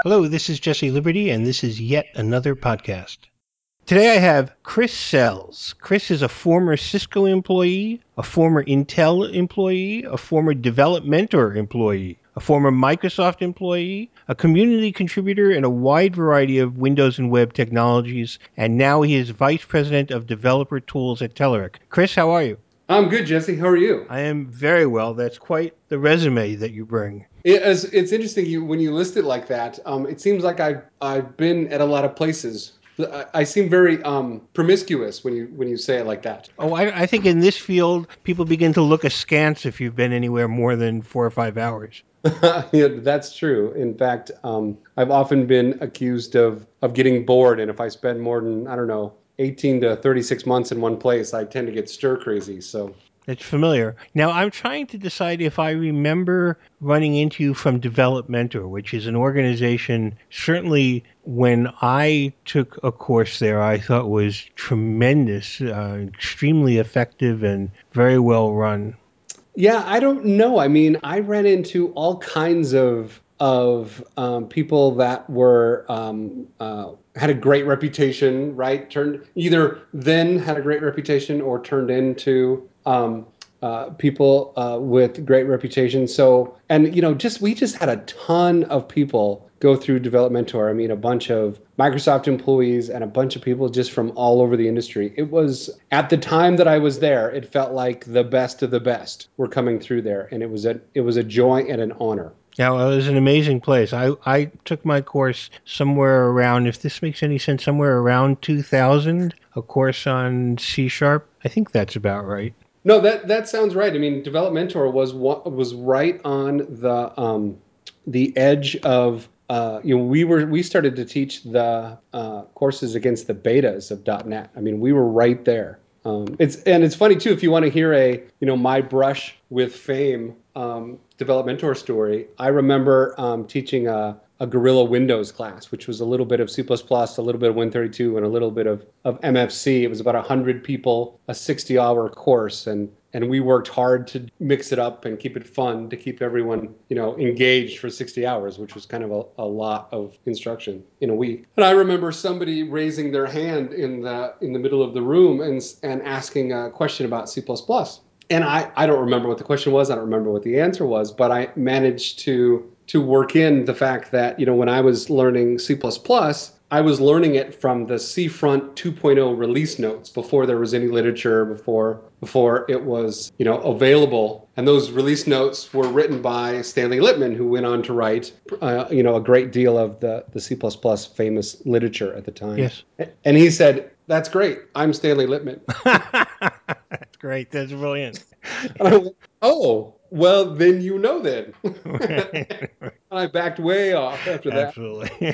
Hello, this is Jesse Liberty, and this is yet another podcast. Today I have Chris Sells. Chris is a former Cisco employee, a former Intel employee, a former Developmentor employee, a former Microsoft employee, a community contributor in a wide variety of Windows and web technologies, and now he is Vice President of Developer Tools at Telerik. Chris, how are you? I'm good, Jesse. How are you? I am very well. That's quite the resume that you bring. It's interesting when you list it like that. It seems like I've been at a lot of places. I seem very promiscuous when you say it like that. Oh, I think in this field, people begin to look askance if you've been anywhere more than 4 or 5 hours. Yeah, that's true. In fact, I've often been accused of getting bored, and if I spend more than, I don't know, 18 to 36 months in one place, I tend to get stir crazy. So It's familiar. Now, I'm trying to decide if I remember running into you from Developmentor, which is an organization, certainly when I took a course there, I thought was tremendous, extremely effective, and very well run. yeah, I don't know. I mean, I ran into all kinds of people that were had a great reputation, right? Turned either then had a great reputation or turned into people with great reputation. So, and just we just had a ton of people go through Developmentor. I mean, a bunch of Microsoft employees and a bunch of people just from all over the industry. It was at the time that I was there, it felt like the best of the best were coming through there, and it was a joy and an honor. Now, it was an amazing place. I took my course somewhere around, if this makes any sense, somewhere around 2000, a course on C Sharp. I think that's about right. No, that sounds right. I mean, Developmentor was right on the edge of we started to teach the courses against the betas of .NET. I mean, we were right there. It's funny too if you want to hear a my brush with fame Developmentor story. I remember teaching a Gorilla Windows class, which was a little bit of C++, a little bit of Win32, and a little bit of MFC. It was about 100 people, a 60-hour course, and we worked hard to mix it up and keep it fun to keep everyone engaged for 60 hours, which was kind of a lot of instruction in a week. And I remember somebody raising their hand in the middle of the room and asking a question about C++. And I don't remember what the question was. I don't remember what the answer was, but I managed to work in the fact that when I was learning C++, I was learning it from the Seafront 2.0 release notes before there was any literature, before it was available. And those release notes were written by Stanley Lippman, who went on to write a great deal of the C++ famous literature at the time. Yes. And he said, "That's great. I'm Stanley Lippman." That's great. That's brilliant. And I went, "Oh, well, then then." Right. And I backed way off after that. Absolutely.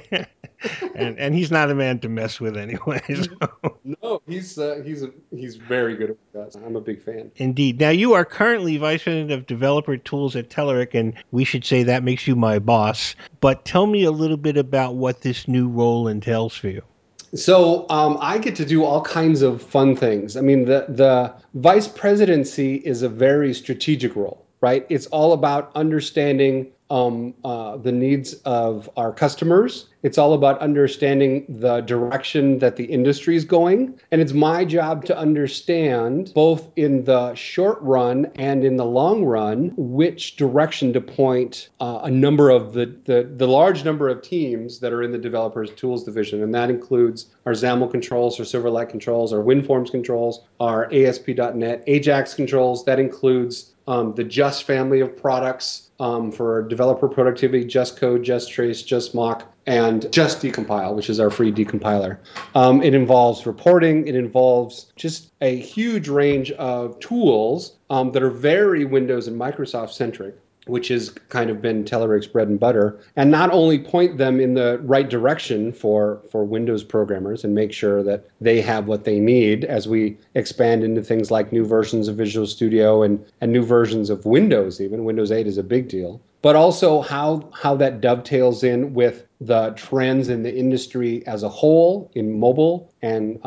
And he's not a man to mess with anyway. So. No, he's very good at what he does. I'm a big fan. Indeed. Now you are currently Vice President of Developer Tools at Telerik, and we should say that makes you my boss. But tell me a little bit about what this new role entails for you. So I get to do all kinds of fun things. I mean, the vice presidency is a very strategic role, right? It's all about understanding the needs of our customers. It's all about understanding the direction that the industry is going. And it's my job to understand, both in the short run and in the long run, which direction to point a number of the large number of teams that are in the developers tools division. And that includes our XAML controls, our Silverlight controls, our WinForms controls, our ASP.NET Ajax controls. That includes the Just family of products for developer productivity, Just Code, Just Trace, Just Mock, and Just Decompile, which is our free decompiler. It involves reporting. It involves just a huge range of tools that are very Windows and Microsoft centric, which has kind of been Telerik's bread and butter, and not only point them in the right direction for Windows programmers and make sure that they have what they need as we expand into things like new versions of Visual Studio and new versions of Windows even. Windows 8 is a big deal. but also how that dovetails in with the trends in the industry as a whole in mobile and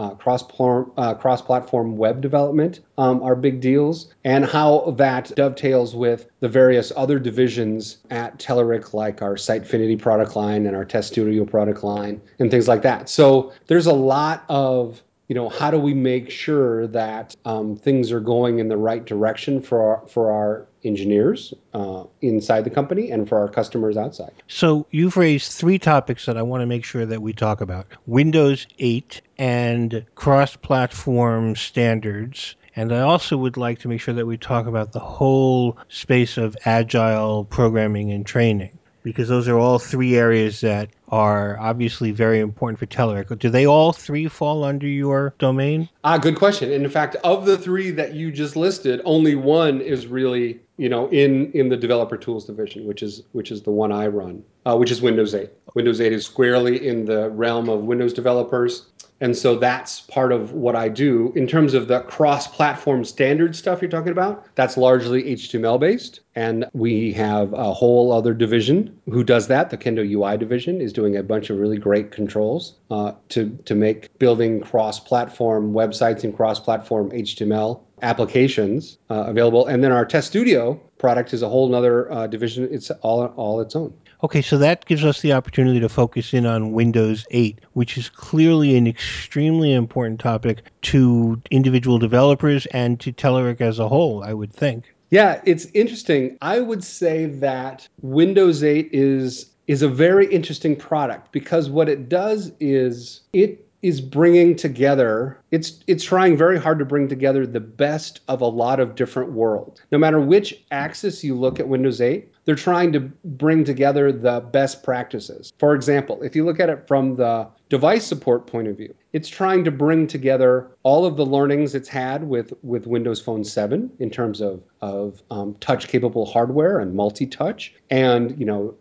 cross-platform web development are big deals, and how that dovetails with the various other divisions at Telerik, like our Sitefinity product line and our Test Studio product line and things like that. So there's a lot of, how do we make sure that things are going in the right direction for our engineers inside the company and for our customers outside. So you've raised three topics that I want to make sure that we talk about: Windows 8 and cross-platform standards. And I also would like to make sure that we talk about the whole space of agile programming and training, because those are all three areas that are obviously very important for Telerik. Do they all three fall under your domain? Good question. And in fact, of the three that you just listed, only one is really, in the developer tools division, which is the one I run, which is Windows 8. Windows 8 is squarely in the realm of Windows developers. And so that's part of what I do. In terms of the cross-platform standard stuff you're talking about, that's largely HTML-based. And we have a whole other division who does that. The Kendo UI division is doing a bunch of really great controls to make building cross-platform websites and cross-platform HTML applications available. And then our Test Studio product is a whole other division. It's all its own. Okay, so that gives us the opportunity to focus in on Windows 8, which is clearly an extremely important topic to individual developers and to Telerik as a whole, I would think. Yeah, it's interesting. I would say that Windows 8 is a very interesting product because what it does is it is bringing together, it's trying very hard to bring together the best of a lot of different worlds. No matter which axis you look at Windows 8, they're trying to bring together the best practices. For example, if you look at it from the device support point of view, it's trying to bring together all of the learnings it's had with Windows Phone 7 in terms of touch-capable hardware and multi-touch, and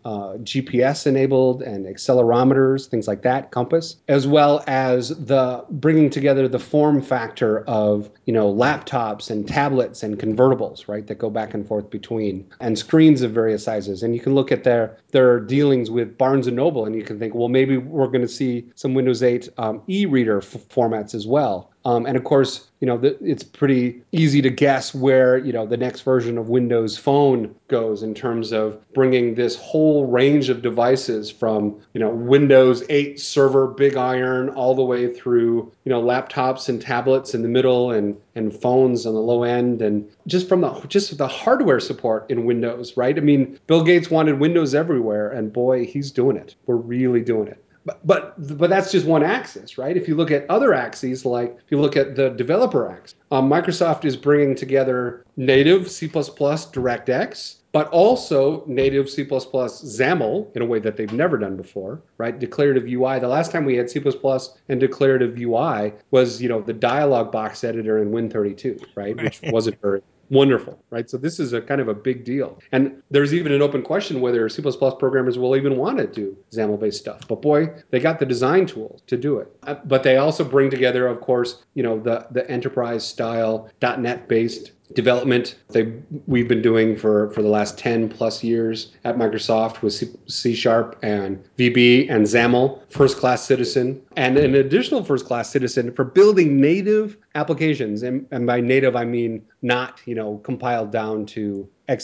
GPS enabled and accelerometers, things like that, compass, as well as the bringing together the form factor of laptops and tablets and convertibles, right, that go back and forth between, and screens of various sizes. And you can look at their dealings with Barnes and Noble, and you can think, well, maybe we're going to see some Windows 8 e-reader formats as well. And of course, it's pretty easy to guess where, the next version of Windows Phone goes in terms of bringing this whole range of devices from, Windows 8 server, big iron, all the way through, laptops and tablets in the middle and phones on the low end. And just the hardware support in Windows, right? I mean, Bill Gates wanted Windows everywhere, and boy, he's doing it. We're really doing it. But that's just one axis, right? If you look at other axes, like if you look at the developer axis, Microsoft is bringing together native C++ DirectX, but also native C++ XAML in a way that they've never done before, right? Declarative UI. The last time we had C++ and declarative UI was, the dialog box editor in Win32, right? Which wasn't very wonderful, right? So this is a kind of a big deal. And there's even an open question whether C++ programmers will even want to do XAML-based stuff. But boy, they got the design tools to do it. But they also bring together, of course, the enterprise style .NET-based development we've been doing for the last 10 plus years at Microsoft with C# and VB and XAML, first class citizen, and an additional first class citizen for building native applications. And by native, I mean not, compiled down to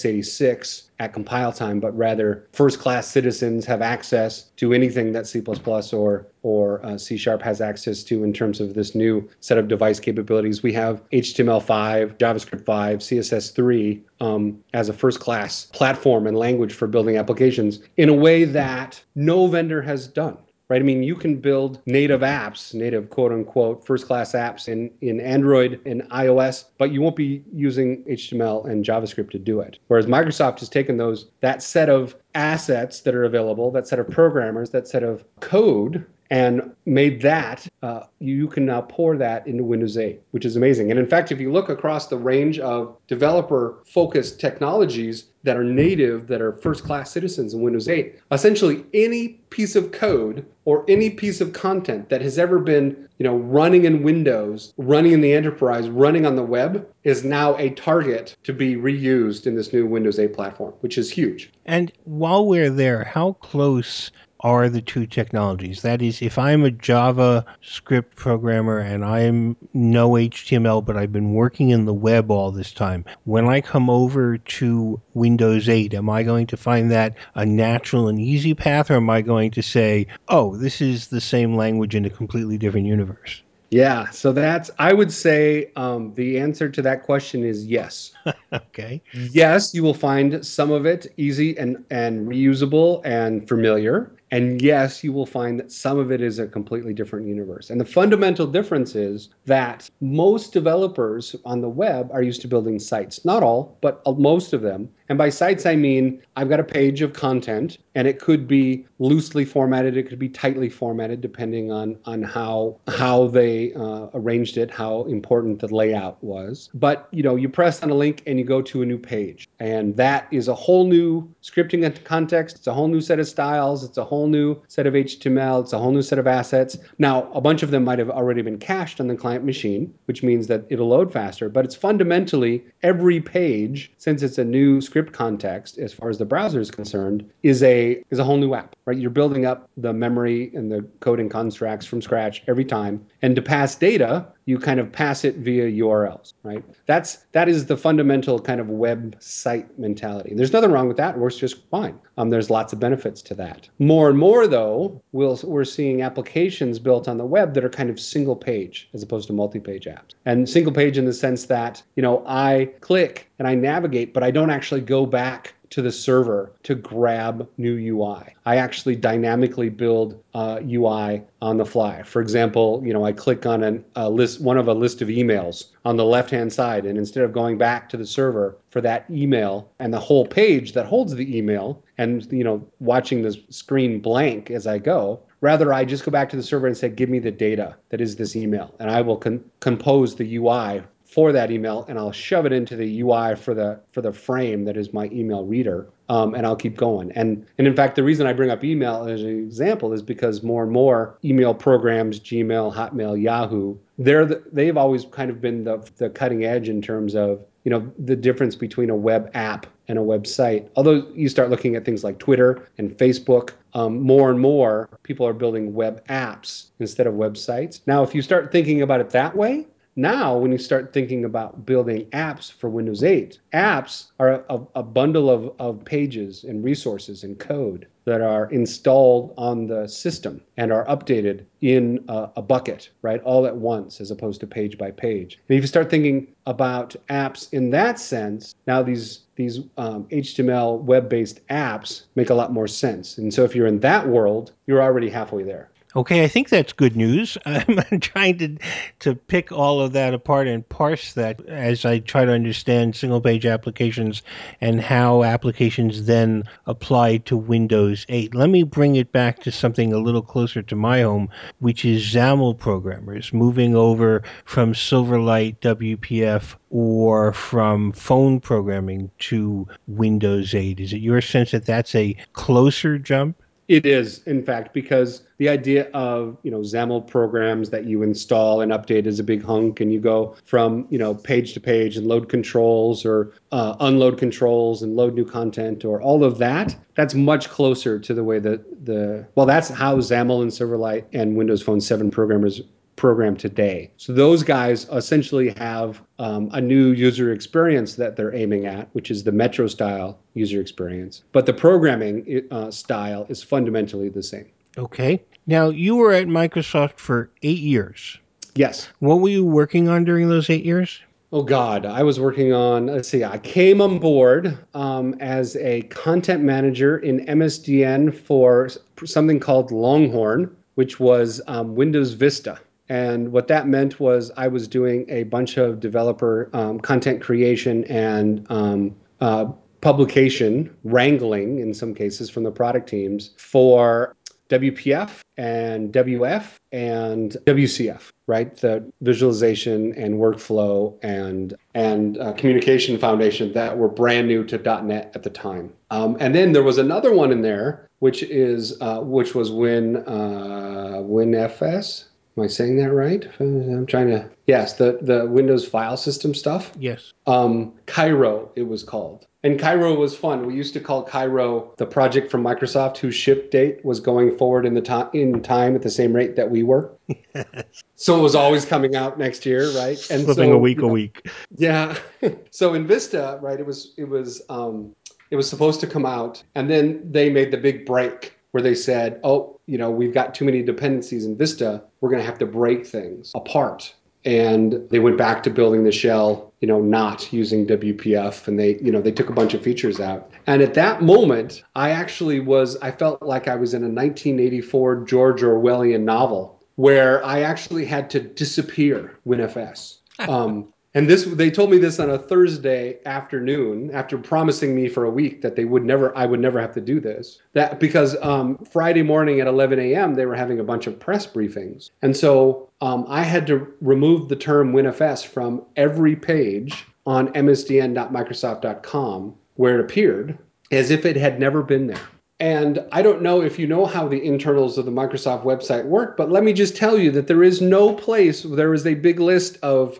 x86 at compile time, but rather first class citizens have access to anything that C++ or C# has access to in terms of this new set of device capabilities. We have HTML5, JavaScript 5, CSS3 as a first class platform and language for building applications in a way that no vendor has done. Right? I mean, you can build native apps, native quote unquote first class apps in Android and iOS, but you won't be using HTML and JavaScript to do it. Whereas Microsoft has taken that set of assets that are available, that set of programmers, that set of code, and made that, you can now pour that into Windows 8, which is amazing. And in fact, if you look across the range of developer-focused technologies that are native, that are first-class citizens in Windows 8, essentially any piece of code or any piece of content that has ever been, running in Windows, running in the enterprise, running on the web is now a target to be reused in this new Windows 8 platform, which is huge. And while we're there, how close are the two technologies? That is, if I'm a JavaScript programmer and I'm no HTML, but I've been working in the web all this time, when I come over to Windows 8, am I going to find that a natural and easy path, or am I going to say, oh, this is the same language in a completely different universe? Yeah, so I would say the answer to that question is yes. Okay. Yes, you will find some of it easy and reusable and familiar. And yes, you will find that some of it is a completely different universe. And the fundamental difference is that most developers on the web are used to building sites. Not all, but most of them. And by sites, I mean I've got a page of content, and it could be loosely formatted, it could be tightly formatted, depending on how they arranged it, how important the layout was. But you press on a link and you go to a new page, and that is a whole new scripting context. It's a whole new set of styles. It's a whole new set of HTML. It's a whole new set of assets. Now, a bunch of them might have already been cached on the client machine, which means that it'll load faster. But it's fundamentally every page, since it's a new script context as far as the browser is concerned, is a whole new app, right? You're building up the memory and the coding constructs from scratch every time. And to pass data, you kind of pass it via URLs, right? That is the fundamental kind of website mentality. There's nothing wrong with that. It works just fine. There's lots of benefits to that. More and more, though, we're seeing applications built on the web that are kind of single page as opposed to multi-page apps. And single page in the sense that, I click and I navigate, but I don't actually go back to the server to grab new UI. I actually dynamically build UI on the fly. For example, I click on a list, one of a list of emails on the left-hand side, and instead of going back to the server for that email and the whole page that holds the email, and watching the screen blank as I go, rather I just go back to the server and say, give me the data that is this email, and I will compose the UI for that email, and I'll shove it into the UI for the frame that is my email reader, and I'll keep going. And in fact, the reason I bring up email as an example is because more and more email programs, Gmail, Hotmail, Yahoo, they've always kind of been the cutting edge in terms of the difference between a web app and a website. Although you start looking at things like Twitter and Facebook, more and more people are building web apps instead of websites. Now, if you start thinking about it that way, now, when you start thinking about building apps for Windows 8, apps are a bundle of pages and resources and code that are installed on the system and are updated in a bucket, right, all at once, as opposed to page by page. And if you start thinking about apps in that sense, now these HTML web-based apps make a lot more sense. And so if you're in that world, you're already halfway there. Okay, I think that's good news. I'm trying to pick all of that apart and parse that as I try to understand single page applications and how applications then apply to Windows 8. Let me bring it back to something a little closer to my home, which is XAML programmers moving over from Silverlight WPF or from phone programming to Windows 8. Is it your sense that that's a closer jump? It is, in fact, because the idea of XAML programs that you install and update is a big hunk, and you go from page to page and load controls or unload controls and load new content or all of that. That's much closer to the way that that's how XAML and Silverlight and Windows Phone 7 programmers program today. So those guys essentially have a new user experience that they're aiming at, which is the Metro style user experience. But the programming style is fundamentally the same. Okay. Now, you were at Microsoft for 8 years. Yes. What were you working on during those 8 years? Oh God, I was working on, let's see, I came on board as a content manager in MSDN for something called Longhorn, which was Windows Vista. And what that meant was I was doing a bunch of developer content creation and publication wrangling, in some cases, from the product teams for WPF and WF and WCF, right? The visualization and workflow and communication foundation that were brand new to .NET at the time. And then there was another one in there, which was WinFS. Am I saying that right? I'm trying to. Yes, the Windows file system stuff. Yes. Cairo, it was called. And Cairo was fun. We used to call Cairo the project from Microsoft whose ship date was going forward in time at the same rate that we were. So it was always coming out next year, right? And Flipping a week. Yeah. So in Vista, right, it was supposed to come out, and then they made the big break where they said, "Oh, we've got too many dependencies in Vista. We're going to have to break things apart." And they went back to building the shell, not using WPF, and they took a bunch of features out. And at that moment, I felt like I was in a 1984 George Orwellian novel where I actually had to disappear WinFS. And they told me this on a Thursday afternoon after promising me for a week that I would never have to do this. That because Friday morning at 11 a.m. they were having a bunch of press briefings, and so I had to remove the term WinFS from every page on msdn.microsoft.com where it appeared, as if it had never been there. And I don't know if you know how the internals of the Microsoft website work, but let me just tell you that there is no place. There is a big list of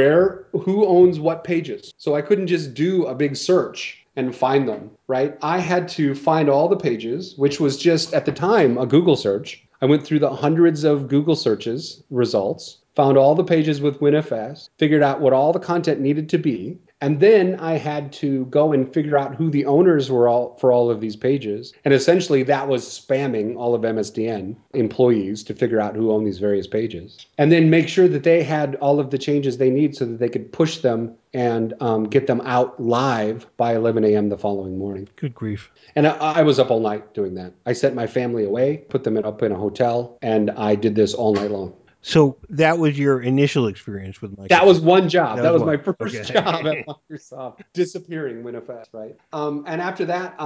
who owns what pages. So I couldn't just do a big search and find them, right? I had to find all the pages, which was just at the time a Google search. I went through the hundreds of Google searches results, found all the pages with WinFS, figured out what all the content needed to be. And then I had to go and figure out who the owners were for all of these pages. And essentially that was spamming all of MSDN employees to figure out who owned these various pages. And then make sure that they had all of the changes they need so that they could push them and get them out live by 11 a.m. the following morning. Good grief. And I was up all night doing that. I sent my family away, put them up in a hotel, and I did this all night long. So that was your initial experience with Microsoft? That was one job. That was my first Okay. job at Microsoft, disappearing WinFS, right? And after that,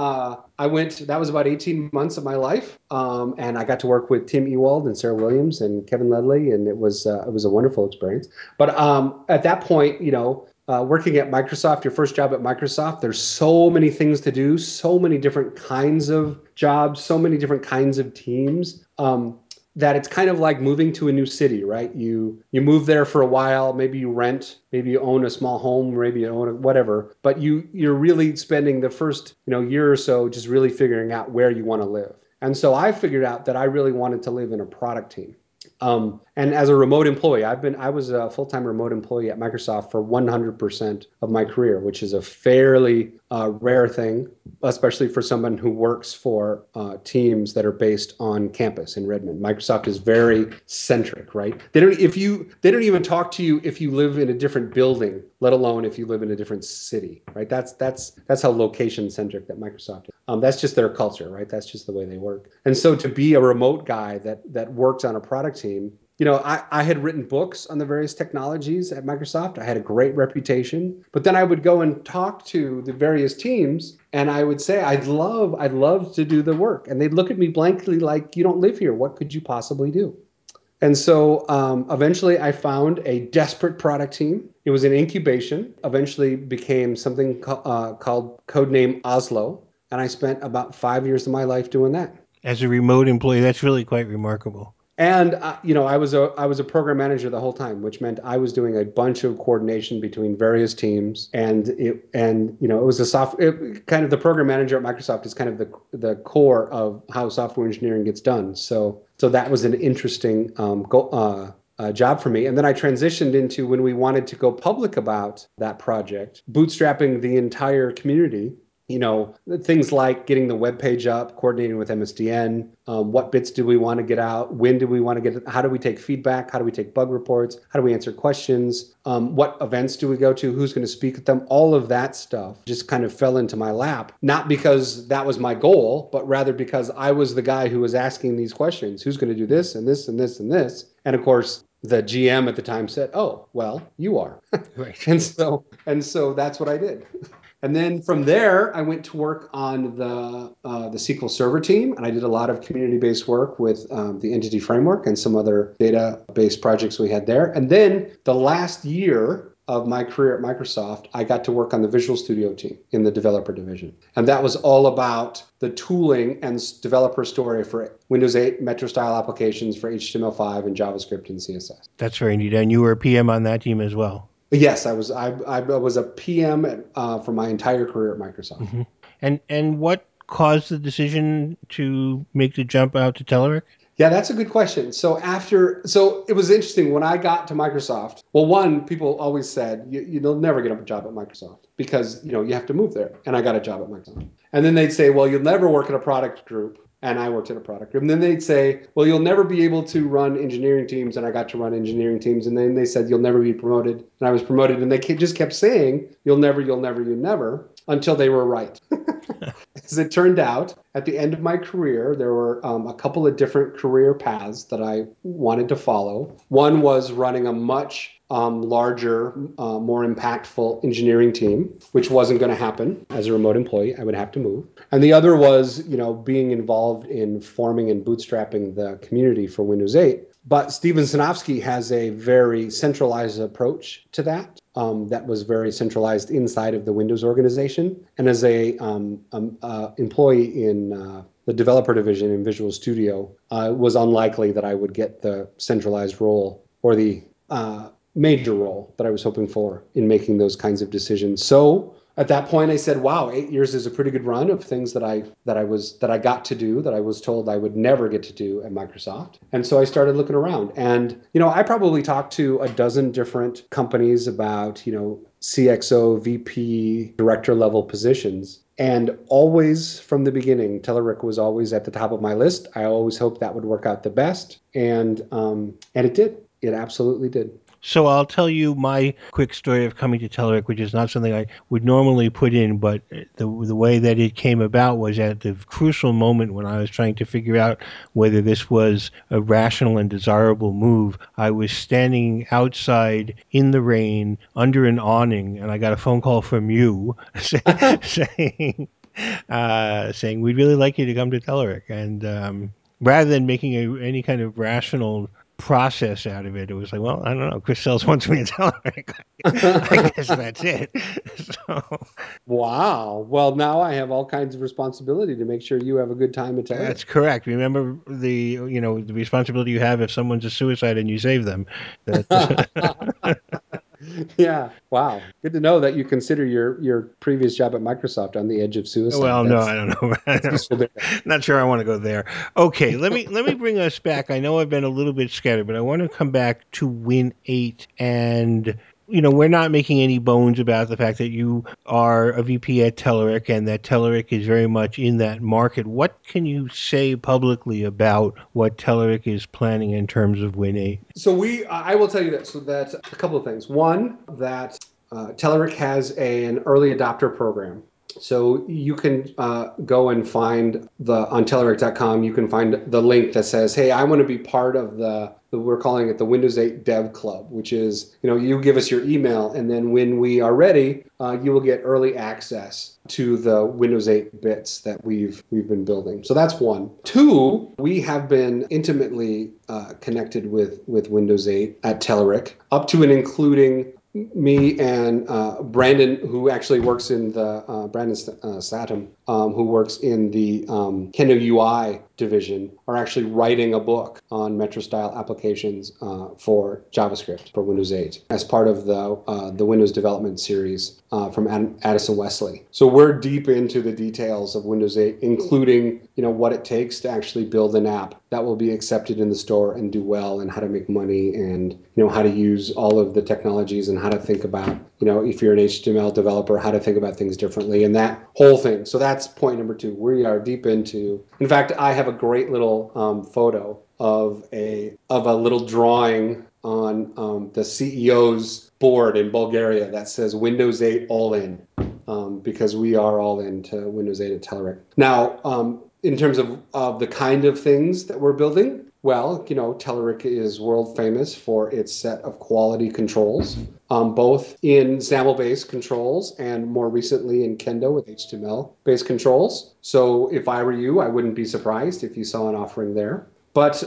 that was about 18 months of my life. And I got to work with Tim Ewald and Sarah Williams and Kevin Ledley, and it was a wonderful experience. But at that point, working at Microsoft, your first job at Microsoft, there's so many things to do, so many different kinds of jobs, so many different kinds of teams. That it's kind of like moving to a new city, right? You move there for a while, maybe you rent, maybe you own a small home, maybe you own whatever, but you're really spending the first year or so just really figuring out where you want to live. And so I figured out that I really wanted to live in a product team. And as a remote employee, I was a full-time remote employee at Microsoft for 100% of my career, which is a fairly rare thing, especially for someone who works for teams that are based on campus in Redmond. Microsoft is very centric, right? They don't even talk to you if you live in a different building, let alone if you live in a different city, right? That's how location centric that Microsoft is. That's just their culture, right? That's just the way they work. And so to be a remote guy that works on a product team, I had written books on the various technologies at Microsoft. I had a great reputation, but then I would go and talk to the various teams and I would say, I'd love to do the work. And they'd look at me blankly like, you don't live here. What could you possibly do? And so eventually I found a desperate product team. It was an incubation, eventually became something called Codename Oslo. And I spent about 5 years of my life doing that. As a remote employee, that's really quite remarkable. And I was a program manager the whole time, which meant I was doing a bunch of coordination between various teams. And it was kind of the program manager at Microsoft is kind of the core of how software engineering gets done. So that was an interesting job for me. And then I transitioned into when we wanted to go public about that project, bootstrapping the entire community. Things like getting the web page up, coordinating with MSDN, what bits do we want to get out, when do we want to get it, how do we take feedback, how do we take bug reports, how do we answer questions, what events do we go to, who's going to speak at them, all of that stuff just kind of fell into my lap, not because that was my goal, but rather because I was the guy who was asking these questions, who's going to do this and this and this and this, and of course, the GM at the time said, "Oh, well, you are." Right. And so that's what I did. And then from there, I went to work on the SQL Server team, and I did a lot of community-based work with the Entity Framework and some other database projects we had there. And then the last year of my career at Microsoft, I got to work on the Visual Studio team in the developer division. And that was all about the tooling and developer story for Windows 8 Metro style applications for HTML5 and JavaScript and CSS. That's very neat. And you were a PM on that team as well. Yes, I was. I was a PM for my entire career at Microsoft. Mm-hmm. And what caused the decision to make the jump out to Telerik? Yeah, that's a good question. So it was interesting when I got to Microsoft. Well, one, people always said you'll never get a job at Microsoft because you have to move there. And I got a job at Microsoft. And then they'd say, well, you'll never work in a product group. And I worked in a product group. And then they'd say, well, you'll never be able to run engineering teams. And I got to run engineering teams. And then they said, you'll never be promoted. And I was promoted. And they just kept saying, you'll never, until they were right. As it turned out, at the end of my career, there were a couple of different career paths that I wanted to follow. One was running a much larger, more impactful engineering team, which wasn't going to happen as a remote employee. I would have to move. And the other was, being involved in forming and bootstrapping the community for Windows 8. But Steven Sinofsky has a very centralized approach to that. That was very centralized inside of the Windows organization. And as a employee in the developer division in Visual Studio, it was unlikely that I would get the centralized role or the major role that I was hoping for in making those kinds of decisions. So at that point, I said, "Wow, 8 years is a pretty good run of things that I got to do that I was told I would never get to do at Microsoft." And so I started looking around, and I probably talked to a dozen different companies about CXO, VP, director level positions. And always from the beginning, Telerik was always at the top of my list. I always hoped that would work out the best, and it did. It absolutely did. So I'll tell you my quick story of coming to Telerik, which is not something I would normally put in, but the way that it came about was at the crucial moment when I was trying to figure out whether this was a rational and desirable move. I was standing outside in the rain under an awning, and I got a phone call from you saying, saying we'd really like you to come to Telerik, and rather than making any kind of rational process out of it, it was like, well, I don't know. Chris Sells wants me to tell her. I guess that's it. So Wow. Well, now I have all kinds of responsibility to make sure you have a good time at Telerik. that's correct. Remember the responsibility you have if someone's a suicide and you save them. Yeah. Wow. Good to know that you consider your previous job at Microsoft on the edge of suicide. Well, no, I don't know. Not sure I want to go there. Okay, let me bring us back. I know I've been a little bit scattered, but I want to come back to Win 8, and we're not making any bones about the fact that you are a VP at Telerik and that Telerik is very much in that market. What can you say publicly about what Telerik is planning in terms of Win 8? So I will tell you that. So that a couple of things. One, that Telerik has an early adopter program. So you can go and find on Telerik.com, you can find the link that says, hey, I want to be part of we're calling it the Windows 8 Dev Club, which is, you give us your email, and then when we are ready, you will get early access to the Windows 8 bits that we've been building. So that's one. Two, we have been intimately connected with Windows 8 at Telerik, up to and including me and Brandon, who actually works in the Brandon Satum, who works in the Kendo UI division, are actually writing a book on Metro style applications for JavaScript for Windows 8 as part of the Windows development series from Addison Wesley. So we're deep into the details of Windows 8, including what it takes to actually build an app that will be accepted in the store and do well, and how to make money, and how to use all of the technologies, and how to think about if you're an HTML developer, how to think about things differently, and that whole thing. So that's point number two. We are deep into. In fact, I have a great little photo of a little drawing on the CEO's board in Bulgaria that says Windows 8 all in, because we are all into Windows 8 at Telerik. Now, in terms of the kind of things that we're building, Well, Telerik is world famous for its set of quality controls, both in XAML-based controls and more recently in Kendo with HTML-based controls. So if I were you, I wouldn't be surprised if you saw an offering there. But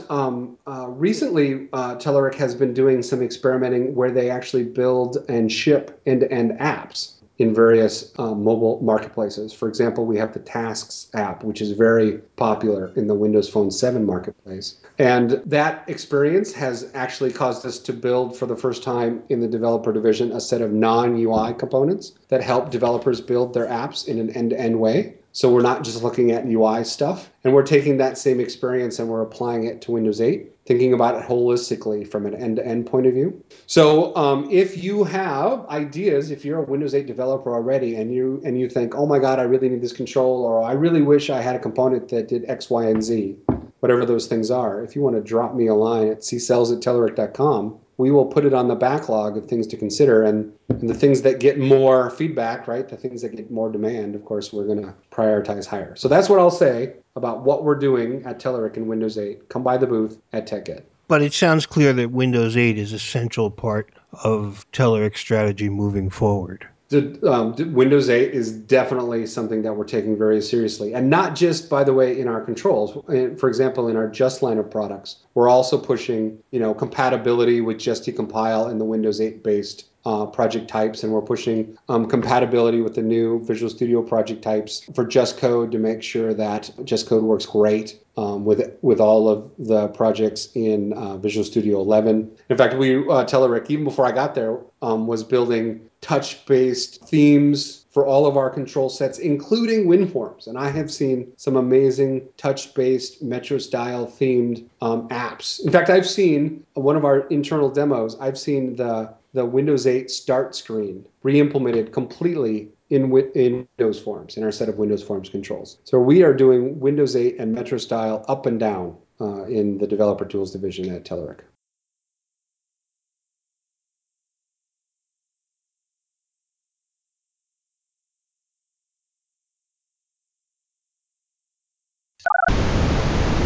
recently, Telerik has been doing some experimenting where they actually build and ship end-to-end apps in various mobile marketplaces. For example, we have the Tasks app, which is very popular in the Windows Phone 7 marketplace. And that experience has actually caused us to build for the first time in the developer division a set of non-UI components that help developers build their apps in an end-to-end way. So we're not just looking at UI stuff, and we're taking that same experience and we're applying it to Windows 8, thinking about it holistically from an end-to-end point of view. So if you have ideas, if you're a Windows 8 developer already and you think, oh my God, I really need this control, or I really wish I had a component that did X, Y, and Z, whatever those things are, if you want to drop me a line at ccells@telerik.com, we will put it on the backlog of things to consider. And the things that get more feedback, right, the things that get more demand, of course, we're going to prioritize higher. So that's what I'll say about what we're doing at Telerik in Windows 8. Come by the booth at TechEd. But it sounds clear that Windows 8 is a central part of Telerik's strategy moving forward. Windows 8 is definitely something that we're taking very seriously. And not just, by the way, in our controls. For example, in our JustLiner products, we're also pushing, compatibility with JustDecompile in the Windows 8-based project types, and we're pushing compatibility with the new Visual Studio project types for Just Code to make sure that Just Code works great with all of the projects in Visual Studio 11. In fact, Telerik, even before I got there, was building touch-based themes for all of our control sets, including WinForms. And I have seen some amazing touch-based Metro-style themed apps. In fact, I've seen one of our internal demos, I've seen the Windows 8 start screen re-implemented completely in Windows Forms, in our set of Windows Forms controls. So we are doing Windows 8 and Metro style up and down in the developer tools division at Telerik.